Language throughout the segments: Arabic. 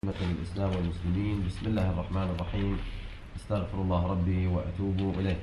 الإسلام والمسلمين. بسم الله الرحمن الرحيم. استغفر الله ربي وأتوب إليه.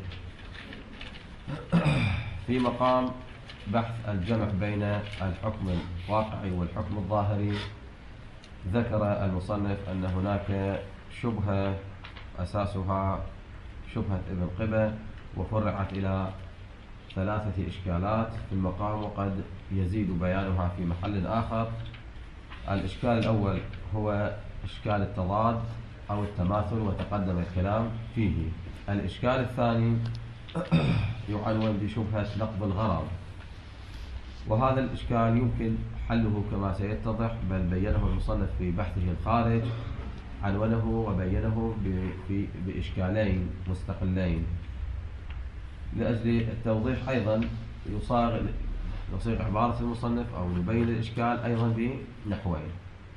في مقام بحث الجمع بين الحكم الواقعي والحكم الظاهري، ذكر المصنف أن هناك شبهة أساسها شبهة ابن قبة، وفرعت إلى 3 إشكالات في المقام، وقد يزيد بيانها في محل آخر. الإشكال الأول هو إشكال التضاد أو التماثل، وتقدم الكلام فيه. الإشكال الثاني يعنون بشبهة نقض الغرض، وهذا الإشكال يمكن حله كما سيتضح، بل بينه المصنف في بحثه الخارج، عنونه وبينه بإشكالين مستقلين. لأجل التوضيح أيضا نصيغ عبارة المصنف أو نبين الإشكال أيضا بنحوين.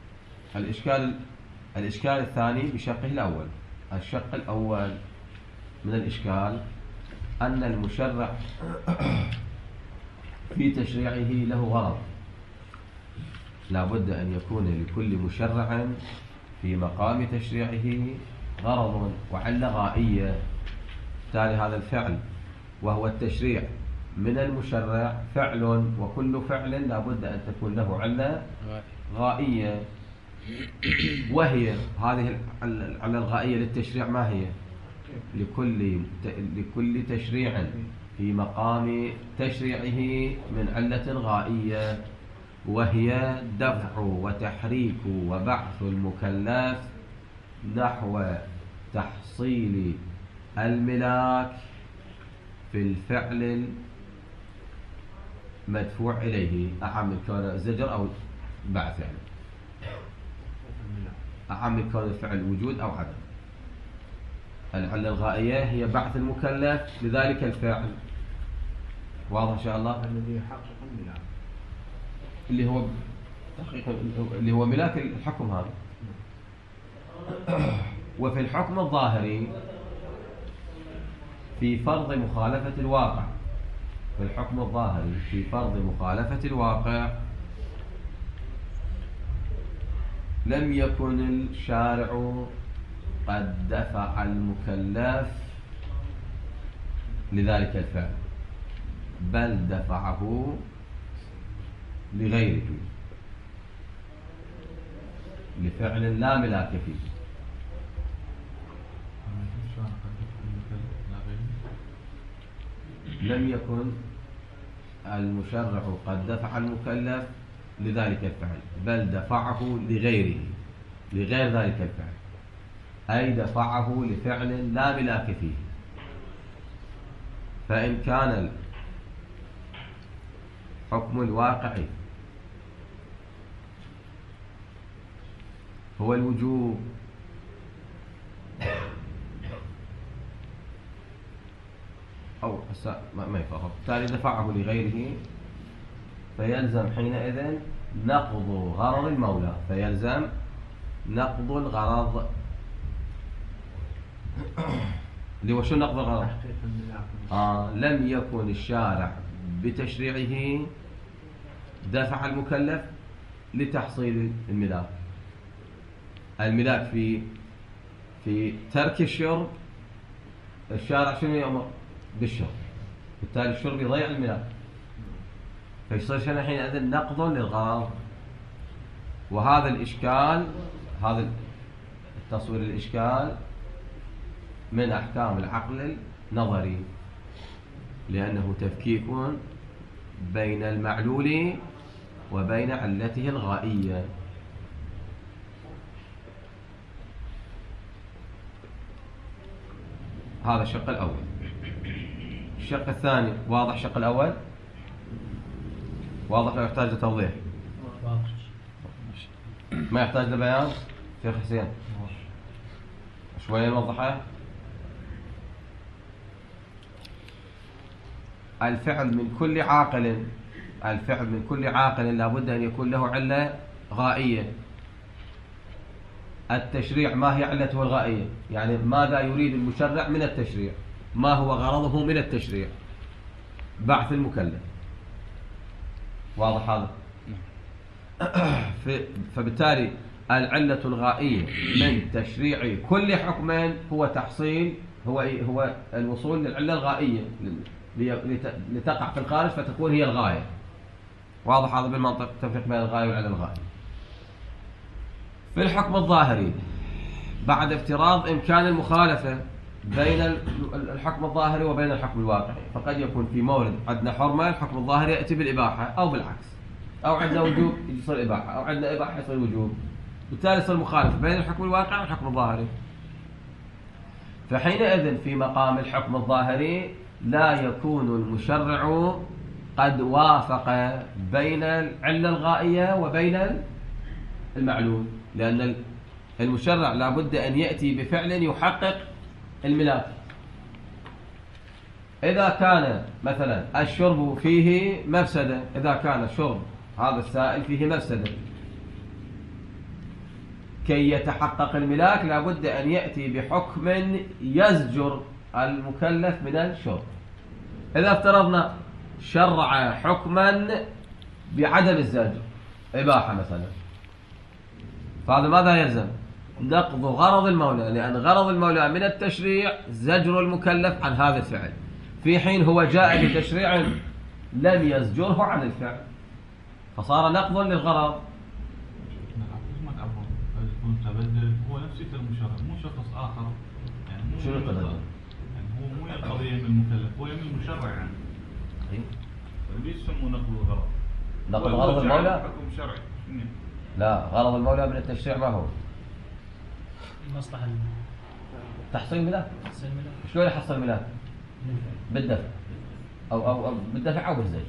الإشكال الثاني بشقه الأول. الشق الأول من الإشكال أن المشرع في تشريعه له غرض، لا بد أن يكون لكل مشرع في مقام تشريعه غرض وعلة غائية. تالي هذا الفعل وهو التشريع من المشرع فعل، وكل فعل لا بد أن تكون له علة غائية. وهي هذه العلة الغائية للتشريع ما هي؟ لكل تشريع في مقام تشريعه من علة غائية، وهي دفع وتحريك وبعث المكلف نحو تحصيل الملاك في الفعل المدفوع إليه، أعم من كون زجر أو بعث، يعني أعم من كون الفعل وجود أو عدم. العلة الغائية هي بعث المكلف لذلك الفعل. واضح إن شاء الله؟ الذي يحقق الملاك اللي هو ملاك الحكم هذا. وفي الحكم الظاهري في فرض مخالفة الواقع، في الحكم الظاهري في فرض مخالفة الواقع لم يكن الشارع قد دفع المكلف لذلك الفعل، بل دفعه لغيره، لفعل لا ملاك فيه. لم يكن المشرع قد دفع المكلف لذلك الفعل، بل دفعه لغيره، لغير ذلك الفعل، أي دفعه لفعل لا ملاك فيه. فإن كان الحكم الواقعي هو الوجوب، أو ما يفرق، بالتالي دفعه لغيره، فيلزم حينئذ نقض غرض المولى، فيلزم نقض الغرض. اللي هو شو نقض الغرض؟ لم يكن الشارع بتشريعه دفع المكلف لتحصيل الملاك. الملاك في ترك الشرب، الشارع شنو يأمر؟ بالشرب، بالتالي الشرب يضيع الملاك، فيصير شنو حينئذ نقض للغرض. وهذا الإشكال، هذا التصوير الإشكال من أحكام العقل النظري، لأنه تفكيك بين المعلول وبين علته الغائية. هذا الشق الأول. الشق الثاني واضح؟ الشق الأول واضح لو يحتاج لتوضيح؟ ما يحتاج لبيان؟ شيخ حسين شوية نوضحه. الفعل من كل عاقل، الفعل من كل عاقل لابد أن يكون له علة غائية. التشريع ما هي علته الغائية؟ يعني ماذا يريد المشرع من التشريع؟ ما هو غرضه من التشريع؟ بعث المكلف. واضح هذا؟ فبالتالي العلة الغائية من تشريع كل حكم هو تحصيل هو الوصول للعلة الغائية لتقع في الخارج فتكون هي الغاية. واضح هذا بالمنطق تفرق بين الغاية والعلة الغائية. في الحكم الظاهري بعد افتراض إمكان المخالفة بين الحكم الظاهري وبين الحكم الواقعي، فقد يكون في مورد عندنا حرمة الحكم الظاهري يأتي بالإباحة أو بالعكس، أو عندنا وجوب يصير إباحة، أو عندنا إباحة يصير وجوب، بالتالي يصير مخالفة بين الحكم الواقعي والحكم الظاهري. فحينئذ في مقام الحكم الظاهري لا يكون المشرع قد وافق بين العلة الغائية وبين المعلول، لأن المشرع لا بد أن يأتي بفعل يحقق الملاك. إذا كان مثلا الشرب فيه مفسدة، إذا كان الشرب هذا السائل فيه مفسدة، كي يتحقق الملاك لا بد أن يأتي بحكم يزجر المكلف من الشرب. إذا افترضنا شرع حكما بعدم الزجر إباحة مثلا، فهذا ماذا يلزم؟ نقض غرض المولى، لأن غرض المولى من التشريع زجر المكلف عن هذا الفعل، في حين هو جاء بتشريع لم يزجره عن الفعل، فصار نقض للغرض. هو نفسه المشرع مو شخص آخر، يعني مو شنو التبدل؟ يعني هو مو القضية من المكلف، هو من المشرع يعني. ليش يسموه نقض الغرض؟ نقض غرض المولى؟ حكم شرعي. لا، غرض المولى من التشريع ما هو؟ المصلحة تحصيل ملاك. شلون يحصل ملاك؟ بالدفع أو بالدفع أو بالزجر.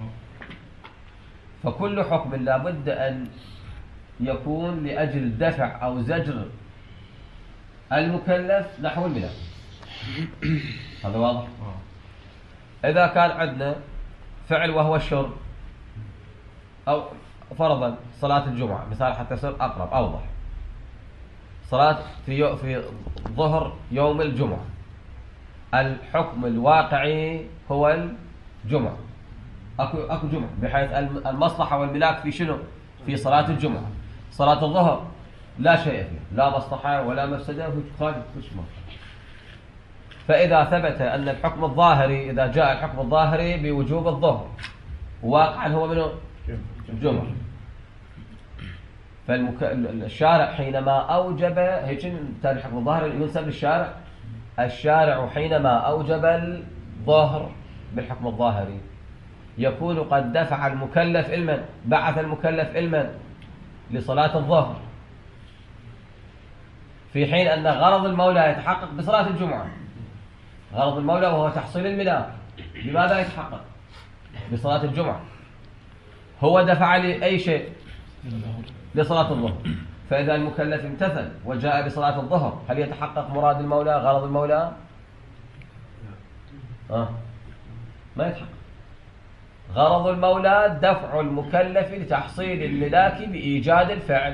فكل حكم لا بد أن يكون لأجل دفع أو زجر المكلف نحو الملاك. هذا واضح؟ إذا كان عندنا فعل وهو الشرب، أو فرضا صلاة الجمعة مثال حتى يصير أقرب أوضح، صلاة في ظهر يوم الجمعة، الحكم الواقعي هو الجمعة، أكو جمعة، بحيث المصلحة والملاك في شنو؟ في صلاة الجمعة. صلاة الظهر لا شيء فيه، لا مصلحة ولا مفسدة، وهي خارج كل شيء. فإذا ثبت أن الحكم الظاهري، إذا جاء الحكم الظاهري بوجوب الظهر واقعا هو منه الجمعة، فالشارع حينما أوجب هيك بالتالي الحكم الظاهري ينسب للشارع. الشارع حينما أوجب الظهر بالحكم الظاهري يكون قد دفع المكلف علما، بعث المكلف علما لصلاة الظهر، في حين أن غرض المولى يتحقق بصلاة الجمعة. غرض المولى وهو تحصيل الملاك لماذا يتحقق؟ بصلاة الجمعة. هو دفع لأي شيء؟ لصلاة الظهر. فإذا المكلف امتثل وجاء بصلاة الظهر هل يتحقق مراد المولى غرض المولى؟ ما يتحقق. غرض المولى دفع المكلف لتحصيل الملاك بإيجاد الفعل.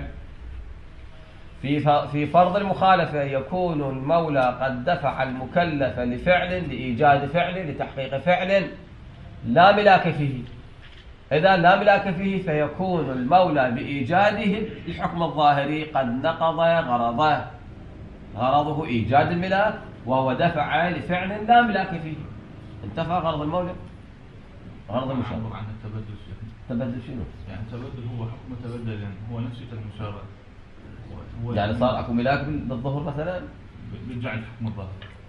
في فرض المخالفة يكون المولى قد دفع المكلف لفعل لإيجاد فعل لتحقيق فعل لا ملاك فيه. إذا لا ملاك فيه فيكون المولى بإيجاده الحكم الظاهري قد نقض غرضه، غرضه إيجاد الملاك وهو دفع لفعل لا ملاك فيه، انتفى غرض المولى. غرض المشرع عن التبدل شيء. تبدل شنو؟ يعني التبدل هو حكم تبدل، يعني هو نفسه المشرع. يعني صار اكو ملاك بالظهر مثلا بيرجع الحكم الظاهري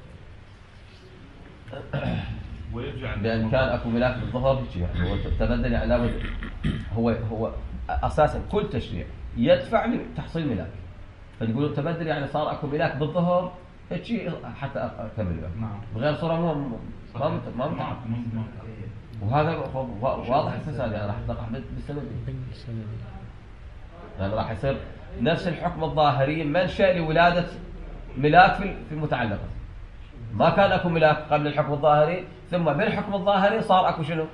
ويرجع بأن كان اكو ملاك بالظهر يعني هو تبدل، يعني لابد هو اساسا كل تشريع يدفع لتحصيل ملاك، فتقولوا تبدل يعني صار اكو ملاك بالظهر هيك حتى اكمل بقى. نعم. بغير صوره ما متعب. وهذا واضح الفساد، يعني راح تقع بالسبب، يعني راح يصير نفس الحكم الظاهري منشأ لولادة ملاك في المتعلقة. ما كان اكو ملاك قبل الحكم الظاهري، ثم بالحكم الظاهري صار اكو شنو؟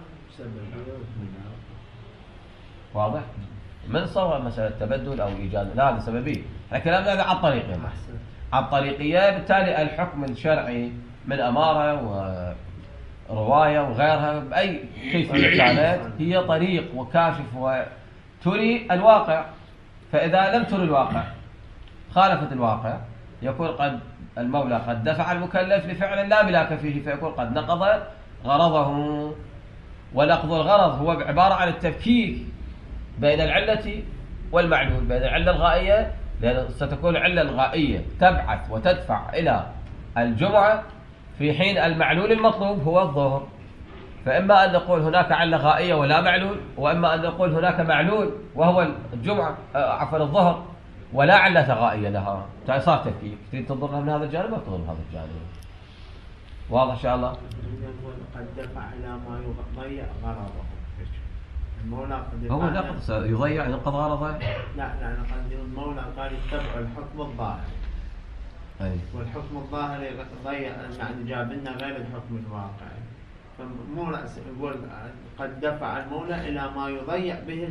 واضح؟ من صور مسألة تبدل او ايجاد، لا هذا سببي. الكلام هذا على الطريقية، على الطريقية. بالتالي الحكم الشرعي من امارة ورواية وغيرها باي كيفية كانت هي طريق وكاشف وتري الواقع. فإذا لم تر الواقع خالفت الواقع يكون قد المولى قد دفع المكلف لفعل لا ملاك فيه، فيكون قد نقض غرضه. ونقض الغرض هو عبارة عن التفكيك بين العلة والمعلول، بين العلة الغائية، لأن ستكون العلة الغائية تبعث وتدفع إلى الجمعة في حين المعلول المطلوب هو الظهر. فإما أن نقول هناك علة غائية ولا معلول، وإما أن نقول هناك معلول وهو الجمعة عفوا الظهر ولا علة غائية لها. صار تفكيك. تريد تنظرها من هذا الجانب أو تنظر من هذا الجانب؟ واضح إن شاء الله؟ قد دفع إلى ما يضيع غرضه. المولى قد هو نقض يضيع ينقض غرضه؟ لا قد المولى قال اتبعوا الحكم الظاهري. أي. والحكم الظاهري ضيع يعني جاب لنا غير الحكم الواقعي. فالمولى يقول قد دفع المولى إلى ما يضيع به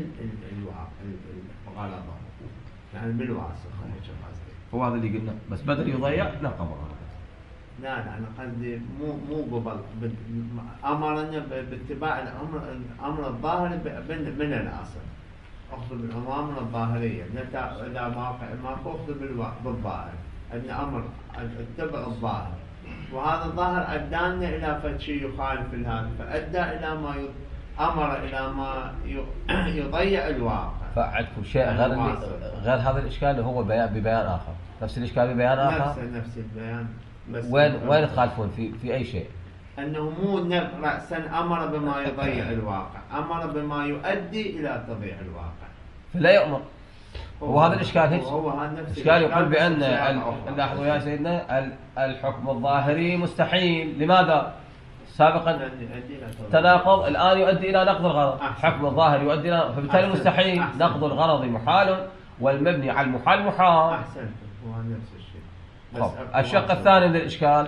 غرضه. يعني بالواسطة. هو هذا اللي قلنا، بس بدل يضيع نقض غرضه. لا أنا قصدي مو قبل أمرنا باتباع الأمر الظاهري من الأصل. أخذ بالأمر الظاهرية إذا ما أخذ بالظاهر أن أمر اتبع الظاهر، وهذا الظاهر أدانا إلى فشيء يخالف هذا، فأدى إلى ما أمر إلى ما يضيع الواقع. فعندكم شيء غير هذا الإشكال اللي هو ببيان آخر، نفس الإشكال ببيان آخر. نفس البيان. وين يخالفون في أي شيء؟ أنه مو رأسا أمر بما يضيع الواقع، أمر بما يؤدي إلى تضييع الواقع. فلا يؤمر. هو هذا الإشكال هيك. هو هذا نفس الإشكال يقول بأن لاحظوا يا سيدنا الحكم الظاهري مستحيل. لماذا؟ سابقا تناقض، الآن يؤدي إلى نقض الغرض. حكم الظاهر يؤدي إلى، فبالتالي مستحيل. نقض الغرض محال والمبني على المحال محال. أحسنت. هو نفس الشيء. الشق الثاني من الإشكال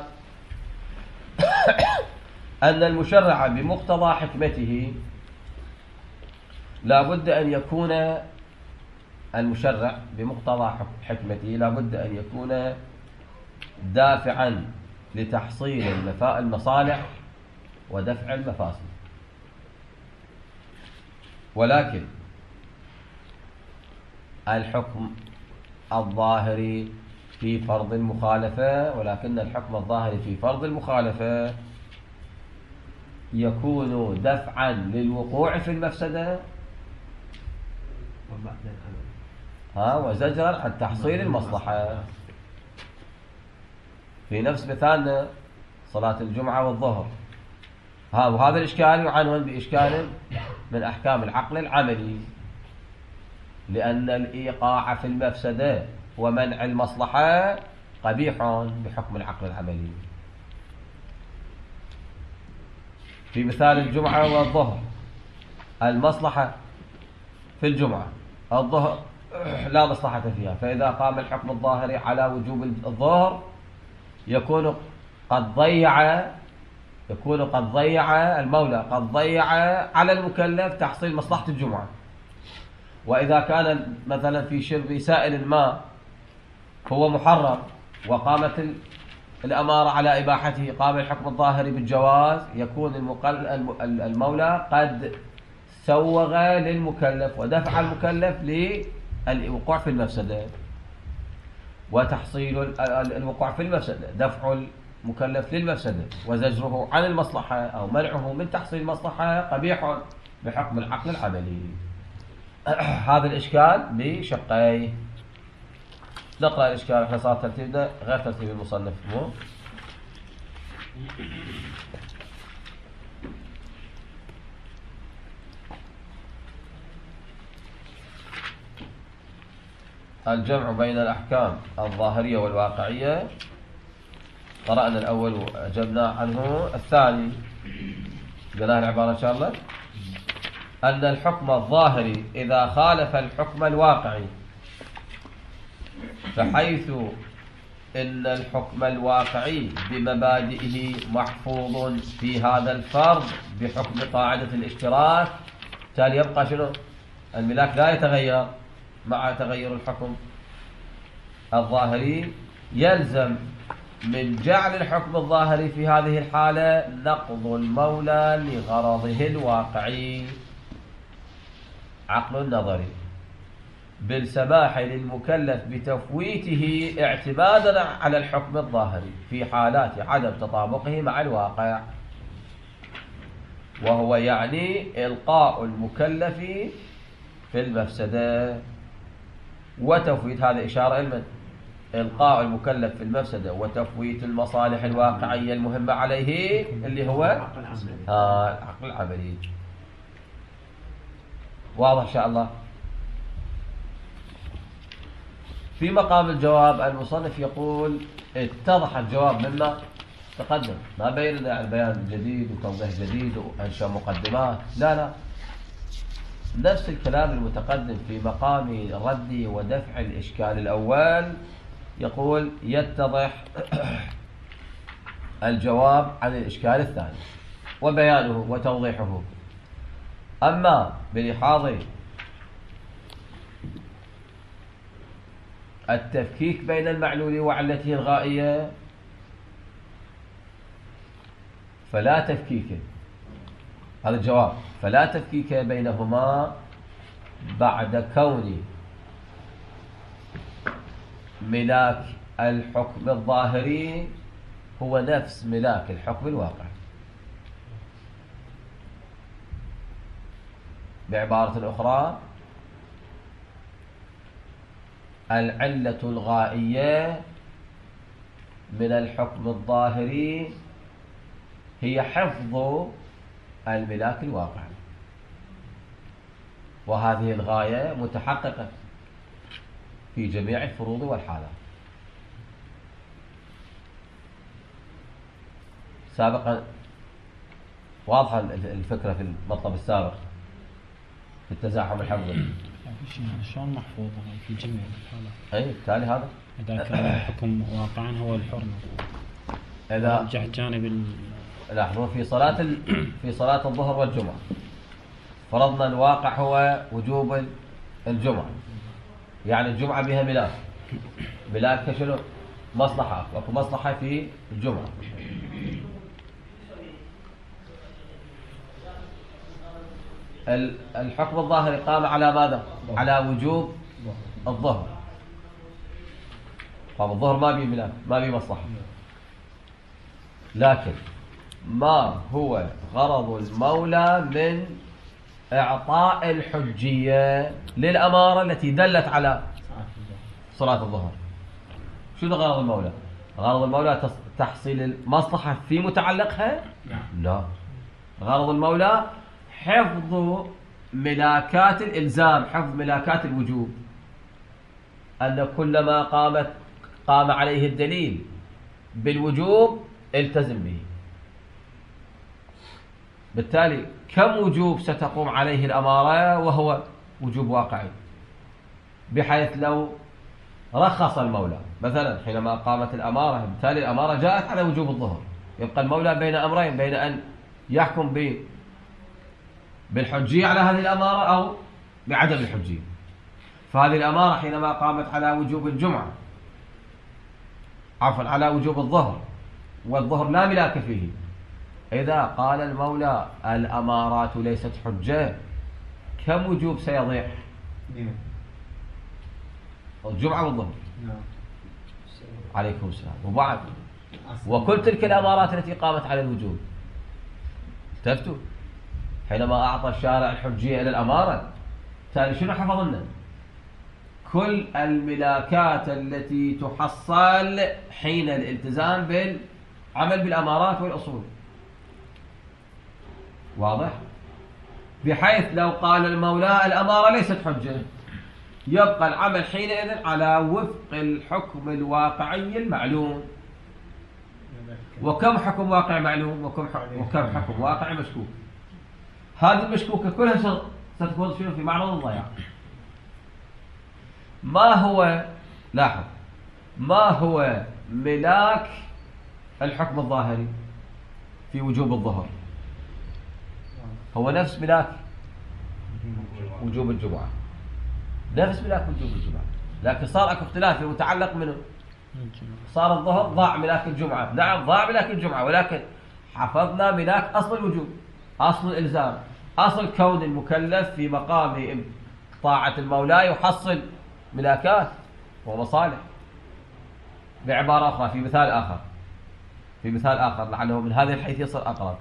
أن المشرع بمقتضى حكمته لا بد أن يكون المشرع بمقتضى حكمته لا بد أن يكون دافعا لتحصيل المصالح ودفع المفاسد. ولكن الحكم الظاهري في فرض المخالفة، ولكن الحكم الظاهري في فرض المخالفة يكون دفعا للوقوع في المفسدة وزجرا عن تحصيل المصلحة. في نفس مثالنا صلاة الجمعة والظهر، وهذا الإشكال يعنون بإشكال من أحكام العقل العملي، لأن الإيقاع في المفسدة ومنع المصلحة قبيح بحكم العقل العملي. في مثال الجمعة والظهر المصلحة في الجمعة، الظهر لا مصلحة فيها، فإذا قام الحكم الظاهري على وجوب الظهر يكون قد ضيع المولى قد ضيع على المكلف تحصيل مصلحة الجمعة. وإذا كان مثلا في شرب سائل الماء هو محرم وقامت الأمارة على إباحته، قام الحكم الظاهري بالجواز، يكون المولى قد سوغ للمكلف ودفع المكلف للوقوع في المفسدة. وتحصيل الوقوع في المفسدة دفع المكلف للمفسدة وزجره عن المصلحة أو منعه من تحصيل المصلحة قبيح بحكم العقل العملي. هذا الإشكال بشقيه. نقرأ الإشكال. احنا صار ترتيبنا غير ترتيب المصنف. الجمع بين الأحكام الظاهرية والواقعية. قرأنا الأول وأجبنا عنه. الثاني قلنا العبارة إن شاء الله أن الحكم الظاهري إذا خالف الحكم الواقعي، فحيث إن الحكم الواقعي بمبادئه محفوظ في هذا الفرض بحكم قاعدة الاشتراك، تالي يبقى شنو؟ الملاك لا يتغير مع تغير الحكم الظاهري. يلزم من جعل الحكم الظاهري في هذه الحالة نقض المولى لغرضه الواقعي. عقل نظري. بالسماح للمكلف بتفويته اعتمادا على الحكم الظاهري في حالات عدم تطابقه مع الواقع، وهو يعني إلقاء المكلف في المفسدة وتفويت. هذا إشارة إلى إلقاء المكلف في المفسدة وتفويت المصالح الواقعية المهمة عليه اللي هو العقل العملي. واضح إن شاء الله. في مقام الجواب المصنف يقول اتضح الجواب مما تقدم، ما بين لنا عن بيان جديد وتوضيح جديد وأنشاء مقدمات، لا نفس الكلام المتقدم في مقام رد ودفع الإشكال الأول. يقول يتضح الجواب عن الإشكال الثاني وبيانه وتوضيحه. أما بلحاظ التفكيك بين المعلول وعلته الغائية فلا تفكيك، هذا الجواب، فلا تفكيك بينهما بعد كون ملاك الحكم الظاهري هو نفس ملاك الحكم الواقعي. بعبارة أخرى، العلة الغائية من الحكم الظاهري هي حفظ الملاك الواقعي، وهذه الغاية متحققة في جميع الفروض والحالات. سابقا واضحة الفكرة في المطلب السابق في التزاحم الحفظي. شلون محفوظة في جميع الحالات؟ أي بالتالي هذا إذا كان الحكم واقعا هو الحرمة. إذا رجع جانب لاحظوا في صلاة الظهر والجمعة فرضنا الواقع هو وجوب الجمعة، يعني الجمعة بها ملاك كشنو؟ مصلحة، وكو مصلحة في الجمعة. الحكم الظاهري قام على ماذا؟ على وجوب الظهر. قام الظهر ما بيه ملاك، ما بيه مصلحة. لكن ما هو غرض المولى من إعطاء الحجية للأمارة التي دلت على صلاة الظهر؟ شنو غرض المولى؟ غرض المولى تحصيل المصلحة في متعلقها؟ لا، غرض المولى حفظ ملاكات الإلزام، حفظ ملاكات الوجوب، أن كلما قام عليه الدليل بالوجوب التزم به. بالتالي كم وجوب ستقوم عليه الأمارة وهو وجوب واقعي، بحيث لو رخص المولى مثلا حينما قامت الأمارة، بالتالي الأمارة جاءت على وجوب الظهر، يبقى المولى بين أمرين، بين أن يحكم بالحجية على هذه الأمارة أو بعدم الحجية. فهذه الأمارة حينما قامت على وجوب الجمعة، عفوا على وجوب الظهر، والظهر لا ملاك فيه، إذا قال المولى الأمارات ليست حجة، كم وجوب سيضيع؟ الجمعة والظهر. عليكم السلام. وبعد وكل تلك الأمارات التي قامت على الوجوب تفتوا حينما أعطى الشارع الحجية إلى الأمارة، بالتالي شنو حفظ لنا؟ كل الملاكات التي تحصل حين الالتزام بالعمل بالأمارات والأصول. واضح؟ بحيث لو قال المولى الأمارة ليست حجة، يبقى العمل حينئذ على وفق الحكم الواقعي المعلوم. وكم حكم واقع معلوم وكم حكم واقع مشكوك. هذه المشكوكة كلها ستكون في معرض الضياع. ما هو، لاحظ، ما هو ملاك الحكم الظاهري في وجوب الظهر؟ هو نفس ملاك وجوب الجمعة، نفس ملاك وجوب الجمعة، لكن صار اكو اختلاف المتعلق منه. صار الظهر ضاع ملاك الجمعة، نعم ضاع ملاك الجمعة، ولكن حفظنا ملاك أصل الوجوب، أصل الإلزام، أصل كون المكلف في مقام طاعة المولى يحصل ملاكات ومصالح. بعبارة أخرى، في مثال آخر لعله من هذه الحيث يصير أقرب.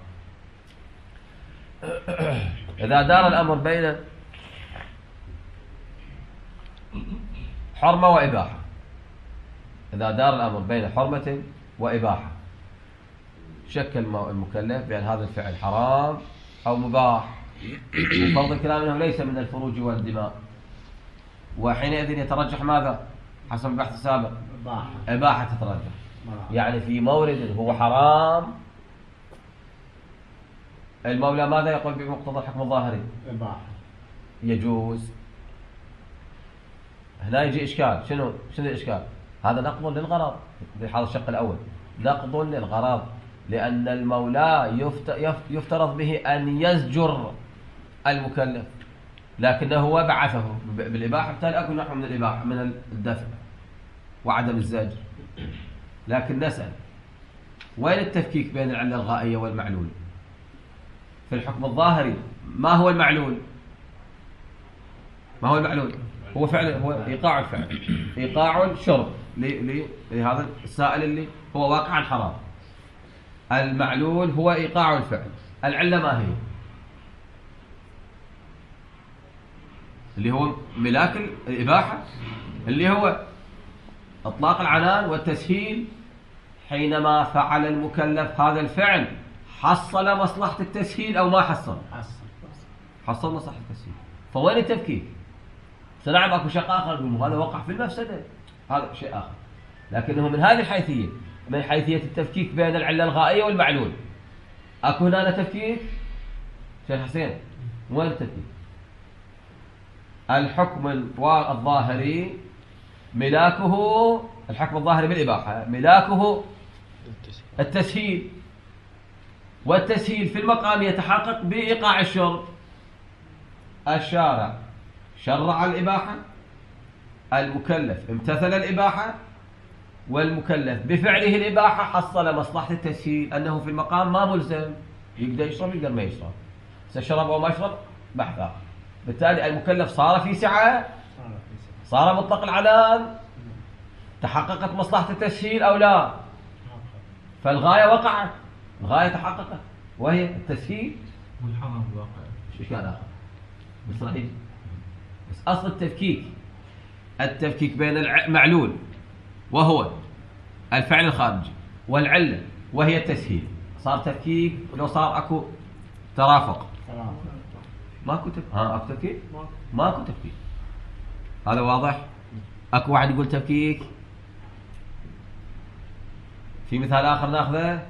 إذا دار الأمر بين حرمة وإباحة، إذا دار الأمر بين حرمة وإباحة، شك المكلف بأن هذا الفعل حرام أو مباح، وفرض الكلام أنه ليس من الفروج والدماء، وحينئذ يترجح ماذا؟ حسب البحث السابق إباحة تترجح. يعني في مورد هو حرام، المولى ماذا يقول بمقتضى الحكم الظاهري؟ إباحة يجوز. هنا يجي إشكال. شنو الإشكال؟ هذا نقض للغرض في هذا الشق الأول، نقض للغرض، لأن المولى يفترض به أن يزجر المكلف، لكنه هو بعثه بالإباحة، بالتالي أكو نحو من الإباحة من الدفع وعدم الزجر. لكن نسأل، وين التفكيك بين العلة الغائية والمعلول؟ في الحكم الظاهري ما هو المعلول؟ ما هو المعلول؟ هو فعل، هو إيقاع الفعل، إيقاع الشرب لهذا السائل اللي هو واقع حرام. المعلول هو إيقاع الفعل. العلة ما هي؟ اللي هو ملاك الإباحة، اللي هو إطلاق العنان والتسهيل. حينما فعل المكلف هذا الفعل حصل مصلحة التسهيل أو ما حصل؟ حصل مصلحة التسهيل. فوين التفكيك؟ سنعم أكو شق آخر، هذا وقع في المفسدة، هذا شيء آخر. لكنه من هذه الحيثية، من حيثية التفكيك بين العلة الغائية والمعلول، أكو هنا تفكيك. شيخ حسين، وين التفكيك؟ الحكم الظاهري ملاكه، الحكم الظاهري بالإباحة ملاكه التسهيل، والتسهيل في المقام يتحقق بإيقاع الشرب. الشارع شرع الإباحة، المكلف امتثل الإباحة، والمكلف بفعله الإباحة حصل مصلحة التسهيل، أنه في المقام ما ملزم، يقدر يشرب يقدر ما يشرب، سيشرب أو ما يشرب بحث آخر. بالتالي المكلف صار في سعة، صار مطلق العنان، تحققت مصلحة التسهيل أو لا؟ فالغاية وقعت، الغاية تحققت وهي التسهيل. والحرام واقع. شو إشكال آخر؟ بس راح يجي. بس أصل التفكيك بين المعلول وهو الفعل الخارجي والعلة وهي التسهيل، صار تفكيك. ولو صار أكو ترافق ماكو تفكيك، ماكو تفكيك. هذا واضح؟ أكو واحد يقول تفكيك. في مثال آخر ناخذه.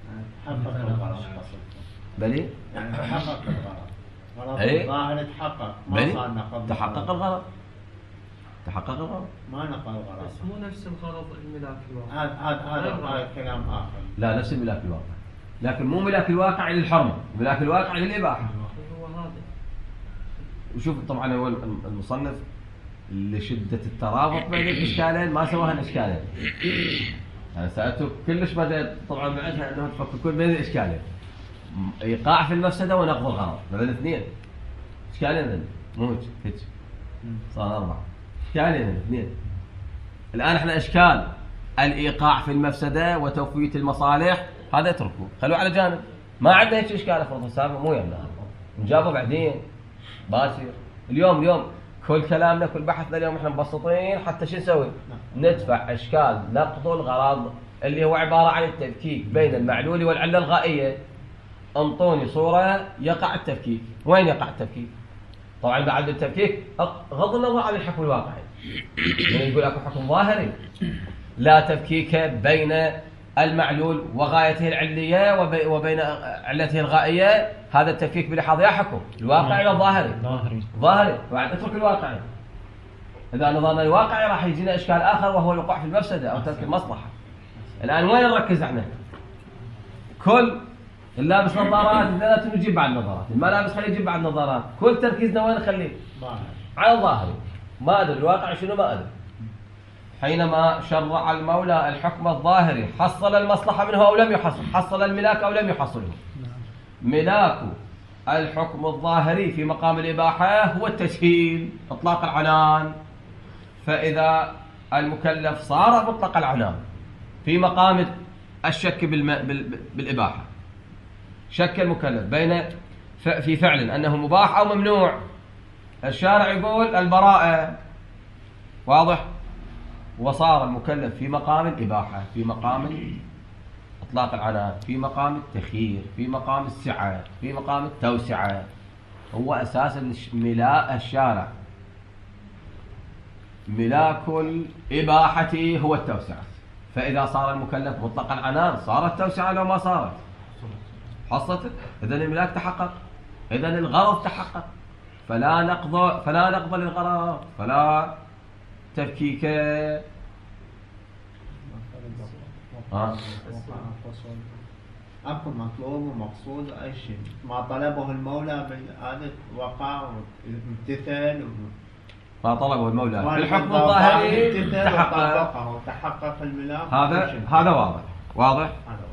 بلي يعني تحقق الغرض، غرض إيه؟ الظاهر تحقق، ما بلي صار نقض. تحقق الغرض، تحقق الغرض. ما نقض الغرض. بس مو نفس الغرض الملاك الواقع. هذا كلام آخر. لا، نفس الملاك الواقع، لكن مو ملاك الواقع للحرمة، ملاك الواقع للإباحة. هو هذا. وشوف طبعا هو المصنف لشدة الترابط بين الإشكالين ما سواها الإشكالين. أنا سألته كلش بدأ طبعا بعدها أنه تفككون بين الإشكالين، إيقاع في المفسدة ونقض الغرض، هذول اثنين إشكالين، مو هيك صار 4 إشكالين اثنين. الآن احنا إشكال الإيقاع في المفسدة وتوفية المصالح هذا اتركوه، خلوه على جانب. ما عندنا هيك إشكال أفرض السابق، مو يمنع نجاوبه بعدين باكر. اليوم كل كلامنا كل بحثنا اليوم احنا مبسطين حتى شو نسوي؟ ندفع اشكال نقض الغرض اللي هو عباره عن التفكيك بين المعلول والعله الغائيه. انطوني صوره يقع التفكيك، وين يقع التفكيك؟ طبعا بعد التفكيك غض النظر عن الحكم الواقعي، يعني يقول اكو حكم ظاهري لا تفكيك بين المعلول وغايته العليه وبين علته الغائيه. هذا التفكيك بلحاظ يا حكم الواقعي ولا ظاهري؟ ظاهري. بعد اترك الواقعي. اذا نظرنا الواقعي راح يجينا اشكال اخر وهو الوقوع في المفسده او ترك المصلحه. الان وين نركز احنا؟ كل اللابس نظارات لا نجيب بعد نظارات، ما لابس خليه يجيب بعد نظارات. كل تركيزنا وين نخليه؟ على الظاهري. ما ادري الواقع شنو، ما ادري. حينما شرع المولى الحكم الظاهري حصل المصلحه منه او لم يحصل؟ حصل الملاك او لم يحصله؟ ملاك الحكم الظاهري في مقام الإباحة هو التسهيل، إطلاق العنان. فإذا المكلف صار مطلق العنان في مقام الشك بالإباحة، شك المكلف بين في فعل أنه مباح أو ممنوع، الشارع يقول البراءة، واضح؟ وصار المكلف في مقام الإباحة، في مقام إطلاق العنان، في مقام التخيير، في مقام السعة، في مقام التوسعة. هو أساسا ملاء الشارع، ملاك الإباحة هو التوسعة. فإذا صار المكلف مطلق العنان صارت توسعة لو ما صارت حصلت. إذن الملاك تحقق، إذن الغرض تحقق، فلا نقض للغرض، فلا تفكيك. اكو مطلوب ومقصود، اي شيء ما طلبه المولى بالآلة وقع وامتثل، ما طلبه المولى في الحكم الظاهري تحقق الملاك. هذا واضح.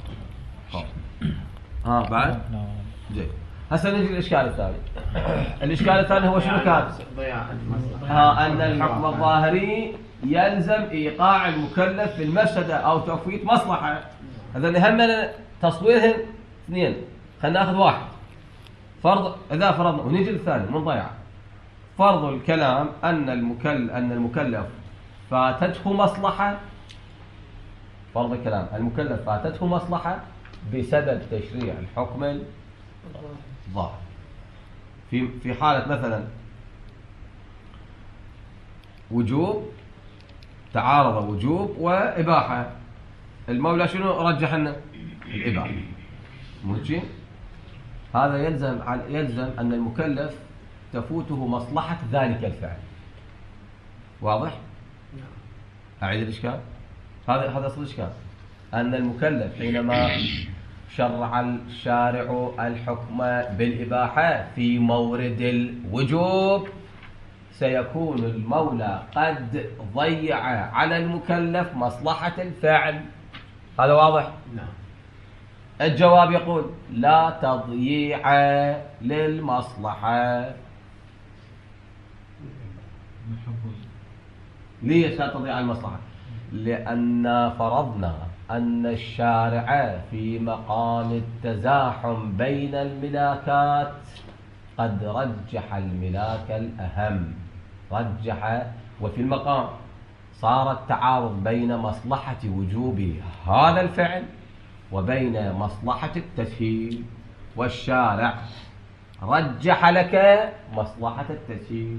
بعد لا. جيد. هسه نجي للإشكال الثاني. الإشكال الثاني هو شنو كان؟ ضياع المصلحة. أن الحكم الظاهري يلزم إيقاع المكلف في المفسدة أو تفويت مصلحة. هذا اللي همنا تصويرهن اثنين، خلينا ناخذ واحد فرض. إذا فرضنا ونجي للثاني من ضياع، فرض الكلام أن المكلف فاتته مصلحة، فرض الكلام المكلف فاتته مصلحة بسبب تشريع الحكم الظاهر. في حالة مثلا وجوب، تعارض وجوب وإباحة، المولى شنو رجح لنا؟ الإباحة. ممكن هذا يلزم أن المكلف تفوته مصلحة ذلك الفعل. واضح؟ أعيد الإشكال. هذا أصل الإشكال، أن المكلف حينما شرع الشارع الحكم بالإباحة في مورد الوجوب سيكون المولى قد ضيع على المكلف مصلحة الفعل. هذا واضح؟ نعم. الجواب يقول لا تضييع للمصلحة. ليش لا تضيع المصلحة؟ لأن فرضنا أن الشارع في مقام التزاحم بين الملاكات قد رجح الملاك الأهم، رجح، وفي المقام صار التعارض بين مصلحة وجوب هذا الفعل وبين مصلحة التسهيل، والشارع رجح لك مصلحة التسهيل،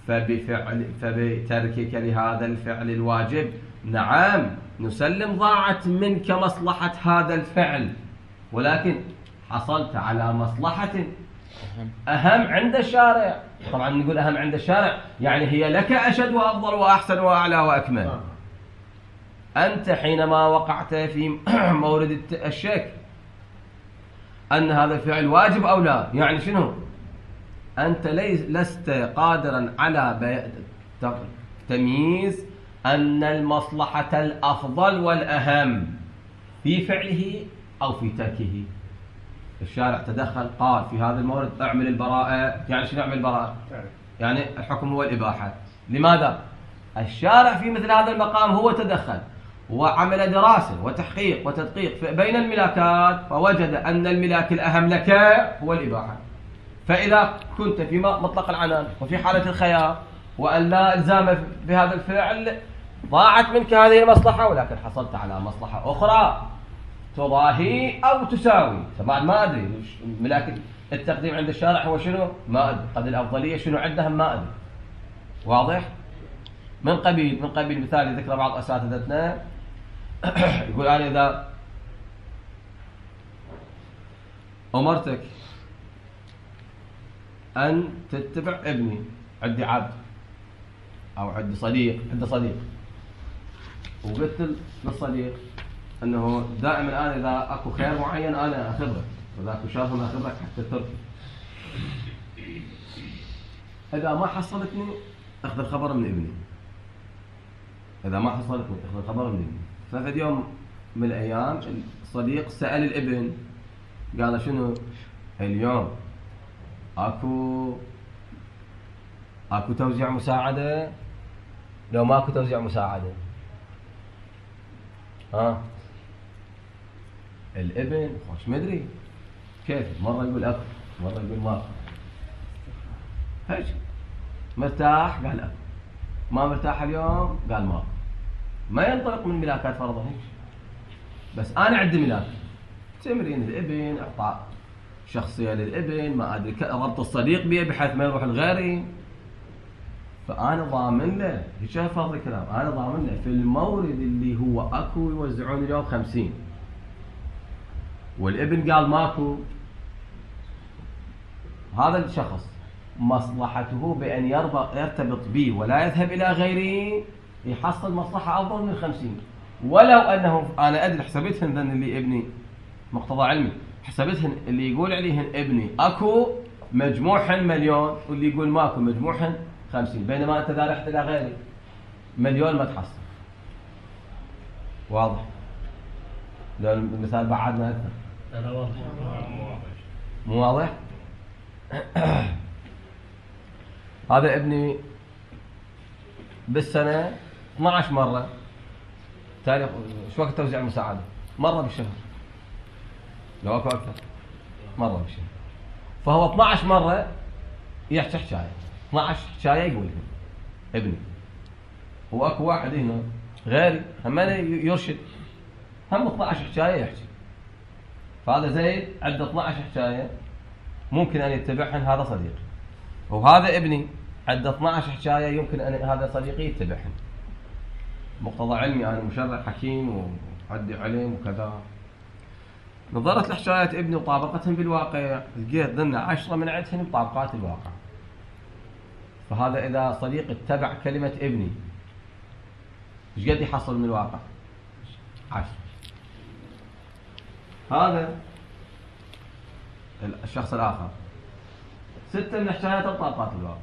فبتركك لهذا الفعل الواجب نعم نسلم ضاعت منك مصلحة هذا الفعل، ولكن حصلت على مصلحة أهم عند الشارع. طبعا نقول أهم عند الشارع يعني هي لك أشد وأفضل وأحسن وأعلى وأكمل. أنت حينما وقعت في مورد الشك أن هذا الفعل واجب أو لا، يعني شنو؟ أنت لست قادرا على تمييز أن المصلحة الأفضل والأهم في فعله أو في تركه. الشارع تدخل قال في هذا المورد اعمل البراءة، يعني شنو اعمل البراءة؟ يعني الحكم هو الإباحة. لماذا؟ الشارع في مثل هذا المقام هو تدخل وعمل دراسة وتحقيق وتدقيق بين الملاكات، فوجد أن الملاك الأهم لك هو الإباحة. فإذا كنت في مطلق العنان وفي حالة الخيار وأن لا إلزام بهذا الفعل ضاعت منك هذه المصلحة، ولكن حصلت على مصلحة أخرى تضاهي أو تساوي. طبعا ما أدري ملاك التقديم عند الشارع هو شنو؟ ما أدري. قد الأفضلية شنو عندهم ما أدري. واضح؟ من قبيل مثال ذكر بعض أساتذتنا يقول أنا إذا أمرتك أن تتبع ابني، عندي عبد أو عندي صديق، وقلت للصديق أنه دائما أنا إذا أكو خير معين أنا أخبرك، وإذا أكو شر ما أخبرك حتى تتركه. إذا ما حصلتني أخذ الخبر من ابني، إذا ما حصلتني أخذ الخبر من ابني. ففي يوم من الأيام الصديق سأل الابن قال شنو اليوم أكو توزيع مساعدة لو ماكو توزيع مساعدة. الابن خوش مدري كيف، مرة يقول أكو مرة يقول ماكو، هيك مرتاح قال أكو، ما مرتاح اليوم قال ماكو، ما ينطلق من ملاكات فرضا هيك. بس أنا عندي ملاك تمرين الابن، إعطاء شخصية للابن، ما أدري ربط الصديق بيه بحيث ما يروح لغيري، فأنا ضامن له هيك فرض الكلام، أنا ضامن له في المورد اللي هو أكو يوزعون اليوم 50، والابن قال ماكو، هذا الشخص مصلحته بأن يرتبط بي ولا يذهب إلى غيره يحصل مصلحة أفضل من 50. ولو أنه أنا أدري حسبتهن ذن اللي ابني مقتضى علمي، حسبتهن اللي يقول عليهن ابني أكو مجموعهن مليون، واللي يقول ماكو مجموعهن 50، بينما أنت إذا رحت إلى غيري مليون ما تحصل. واضح؟ لو المثال بعدنا أكثر. لا واضح. مو واضح؟ هذا ابني بالسنة 12 مرة، تاريخ شو وقت توزيع المساعدة؟ مرة بالشهر، لو أكو أكثر مرة بالشهر، فهو 12 مرة يحكي حكاية، 12 حكاية يقولها ابني، وأكو واحد هنا غيري هم يرشد هم 12 حكاية يحكي، فهذا زيد عنده 12 حكاية ممكن أن يتبعهن، هذا صديق، وهذا ابني عنده 12 حكاية يمكن أن هذا صديقي يتبعهن. مقتضى علمي أنا مشرع حكيم وعندي علم وكذا، نظرت لحكايات ابني وطابقتهم بالواقع، لقيت ضمن 10 من عندهن بطابقات الواقع. فهذا إذا صديق اتبع كلمة ابني ايش قد يحصل من الواقع؟ 10. هذا الشخص الآخر 6 من حكايات بطابقات الواقع.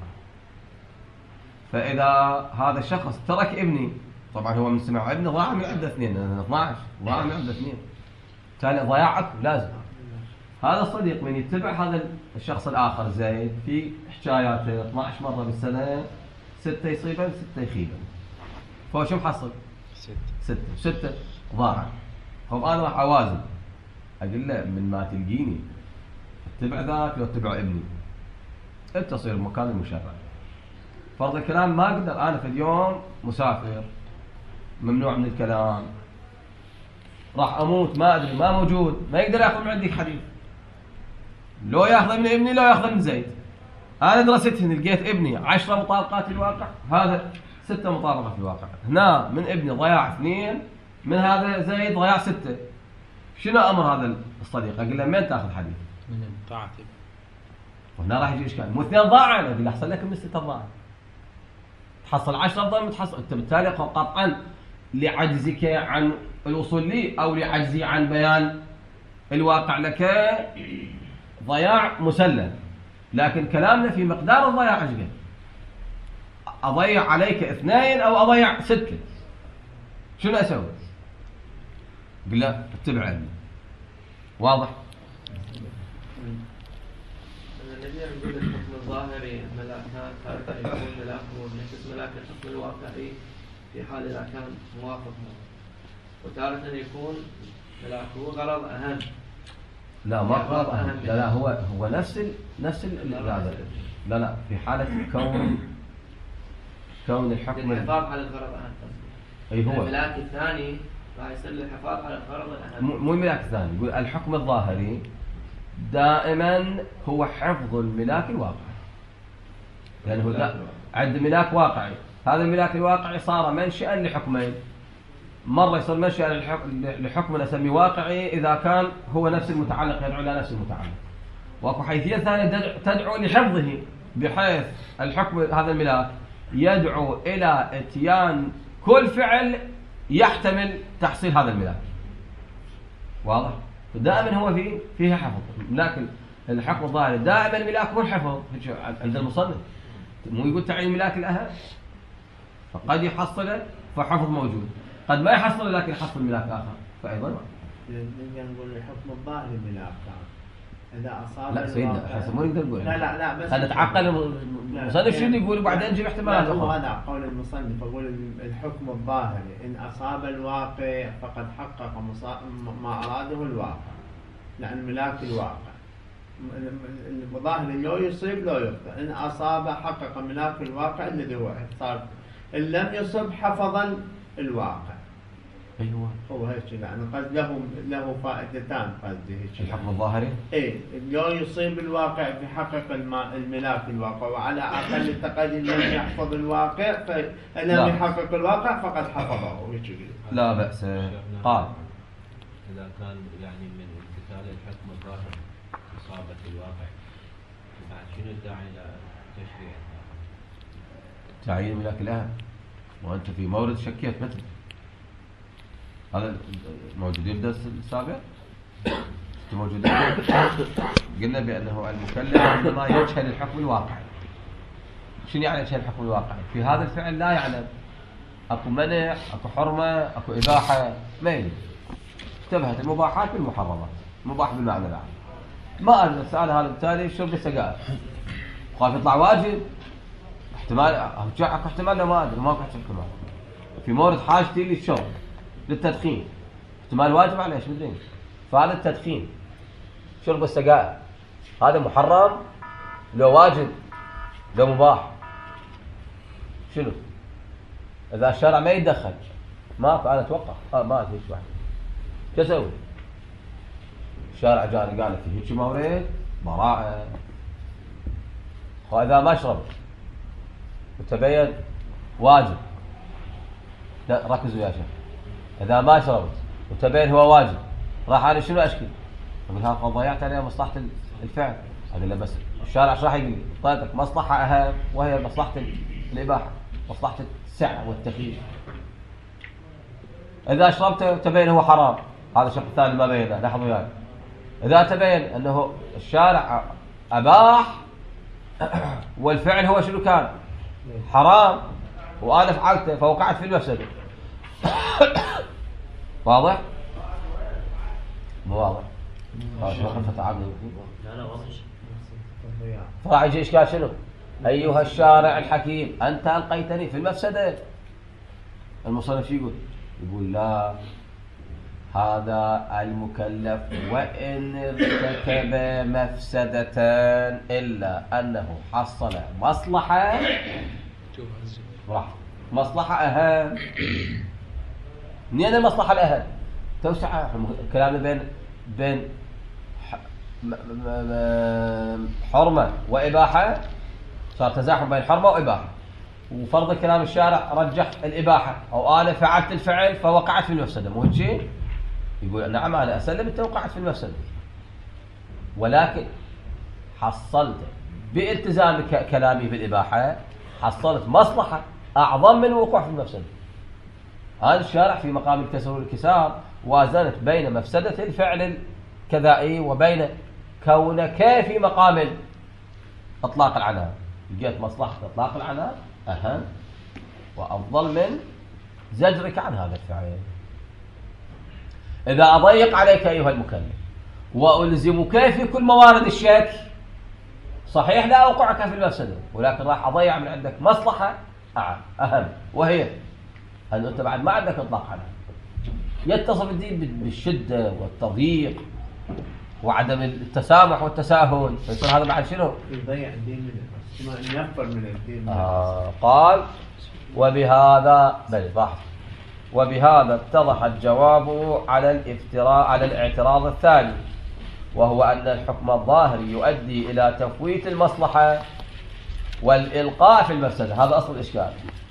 فإذا هذا الشخص ترك ابني، طبعا هو من سمع ابني ضاع من عنده 2، 12 ضاع من عنده 2، تالي ضياع أكو لازم. هذا الصديق من يتبع هذا الشخص الآخر زيد في حكاياته 12 مرة بالسنة، 6 يصيبا 6 يخيبا، فهو شو محصل؟ 6 ضاع. طب أنا راح أوازن، أقول له من ما تلقيني اتبع ذاك لو اتبع ابني، أنت تصير مكان المشرع. فرض الكلام ما أقدر أنا في اليوم مسافر ممنوع من الكلام، راح أموت ما أدري ما موجود، ما يقدر يأخذ من عندك حديث، لو يأخذ من ابني لو يأخذ من زيد. أنا دراستهن لقيت ابني 10 مطابقات الواقع، هذا 6 مطابقات في الواقع، هنا من ابني ضياع 2، من هذا زيد ضياع 6. شنو أمر هذا الصديق؟ أقول له من تأخذ حديث؟ من طاعتي. وهنا راح يجي إشكال، مو 2 ضاع، أنا أقول له أحسن لك من 6 ضاع، تحصل 10 أفضل من تحصل أنت، بالتالي قطعا لعجزك عن الوصول لي أو لعجزي عن بيان الواقع لك ضياع مسلم، لكن كلامنا في مقدار الضياع ايش قد؟ أضيع عليك 2 أو أضيع 6، شنو أسوي؟ قل لا اتبع ابني. واضح؟ النبي يقول الحكم الظاهري ملاكات، تارة يكون ملاكه نفس ملاك الحكم الواقعي في حال إذا كان موافق، وتارة يكون ملاكه غرض أهم. لا ما غرض أهم، لا هو نفس لا في حالة كون الحكم الحفاظ على الغرض أهم. أي هو الملاك الثاني راح يصير الحفاظ على الغرض الأهم، مو الملاك الثاني. يقول الحكم الظاهري دائما هو حفظ الملاك الواقعي، لأنه يعني عند ملاك واقعي، هذا الملاك الواقعي صار منشأ لحكمين، مرة يصير منشأ لحكم نسميه واقعي إذا كان هو نفس المتعلق يدعو إلى نفس المتعلق، وأكو حيثية ثانية تدعو لحفظه، بحيث الحكم هذا الملاك يدعو إلى إتيان كل فعل يحتمل تحصيل هذا الملاك. واضح؟ دائما هو فيه حفظ، لكن الحكم الظاهري دائما الملاك هو الحفظ عند المصنف، مو يقول تعيين الملاك الأهم، فقد يحصل فحفظ موجود، قد ما يحصل لكن يحصل ملاك آخر، فأيضا نقول الحكم الظاهري ملاك، إذا أصاب لا سيدنا الواقع- احنا مو نقدر نقول لا بس خلينا نتعقل المصنف شنو يقول وبعدين نجيب احتمالات لا، هو اخرى. هذا قول المصنف، أقول الحكم الظاهري إن أصاب الواقع فقد حقق ما أراده الواقع، لأن ملاك الواقع الظاهر لو يصيب لو يخطئ، إن أصاب حقق ملاك الواقع الذي هو صار، إن لم يصب حفظ الواقع. ايوه هو هيك يعني قد له فائدتان قصدي هيك. الحكم الظاهري ايه لو يصيب الواقع فيحقق الملاك الواقع، وعلى اقل التقدير لم يحفظ الواقع، فان لا. لم يحقق الواقع فقد حفظه هيك يقول. لا بأس. قال إذا كان يعني من امتثال الحكم الظاهر إصابة الواقع، بعد شنو الداعي إلى تشريع؟ تعيين ملاك الأهل وأنت في مورد شكيت مثل هذا موجودين الدرس السابق؟ موجودين. قلنا بأنه المكلف عندما يجهل الحكم الواقعي. شنو يعني يجهل الحكم الواقعي؟ في هذا الفعل لا يعلم اكو منع، اكو حرمه، اكو اباحه، ما يدري. اشتبهت المباحات بالمحرمات، مباح بالمعنى العام. ما ادري السؤال هذا بالتالي شرب السجائر. خاف يطلع واجب. احتمال اكو احتمال لو ما ادري ماكو احتمال. في مورد حاجتي للشرب للتدخين. احتمال واجب عليه ايش مدري. فهذا التدخين شرب السجائر هذا محرم لو واجب لو مباح. شنو؟ إذا الشارع ما يتدخل ماكو أنا أتوقع ما أدري إيش واحد شو أسوي؟ الشارع جاني قال لك هيك ما أريد براءة. وإذا ما شربت وتبين واجب، لا ركزوا يا شيخ، إذا ما شربت وتبين هو واجب راح أنا شنو أشكي؟ أقول ها قد ضيعت عليه مصلحة الفعل. أقول له بس الشارع ايش راح يقول؟ طيب مصلحة أهم وهي مصلحة الإباحة، مصلحة السعة والتخييم. إذا شربته تبين هو حرام، هذا الشق الثاني ما بينه، لاحظوا وياي. إذا تبين أنه الشارع أباح والفعل هو شنو كان؟ حرام وأنا فعلته فوقعت في المفسدة. واضح؟ مو واضح؟ لا واضح. فراح يجي إشكال شنو؟ أيها الشارع الحكيم أنت ألقيتني في المفسدة. المصنف يقول لا، هذا المكلف وإن ارتكب مفسدة إلا أنه حصل مصلحة، مصلحة أهم. منين المصلحة الأهم؟ توسع كلامنا بين حرمة وإباحة، صار تزاحم بين حرمة وإباحة، وفرض كلام الشارع رجح الإباحة، أو أنا فعلت الفعل فوقعت في المفسدة. مو هيك شيء؟ يقول نعم أنا أسلم أنت وقعت في المفسدة، ولكن حصلت بالتزام كلامي بالإباحة حصلت مصلحة أعظم من الوقوع في المفسدة. هذا الشارع في مقام الكسر والكسار وازنت بين مفسدة الفعل الكذائي وبين كونك في مقام إطلاق العنان. لقيت مصلحة إطلاق العنان أهم وأفضل من زجرك عن هذا الفعل. إذا أضيق عليك أيها المكلف وألزمك في كل موارد الشك، صحيح لا أوقعك في المفسدة، ولكن راح أضيع من عندك مصلحة أهم، وهي أن أنت بعد ما عندك إطلاق عنان. يتصف الدين بالشدة والتضييق وعدم التسامح والتساهل، فيصير هذا بعد شنو؟ يضيع الدين منه، ينفر من الدين. قال وبهذا وبهذا اتضح الجواب على الاعتراض الثاني، وهو أن الحكم الظاهر يؤدي إلى تفويت المصلحة والإلقاء في المفسدة. هذا أصل الإشكال.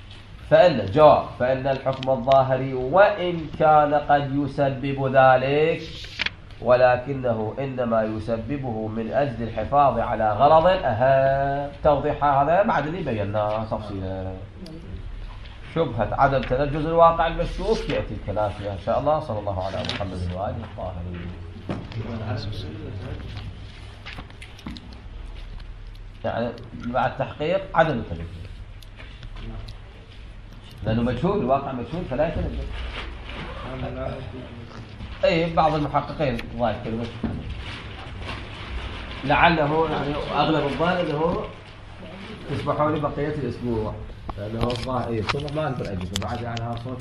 فإن الحكم الظاهري وإن كان قد يسبب ذلك، ولكنه إنما يسببه من أجل الحفاظ على غرض أهم. توضيح هذا بعد اللي بيناه تفصيلا. شبهة عدم تنجز الواقع المشكوك يأتي الكلام فيها إن شاء الله. صلى الله على محمد وآله الطاهرين. يعني مع التحقيق عدم التنجز، لأنه مجهول، الواقع مجهول فلا يتنجز. أي بعض المحققين ضايق كلمة لعله يعني اغلب الظن انه تسمحوا لي بقيه الاسبوع، لانه الظاهر اي الصبح ما اقدر اجي، بعد يعني صوت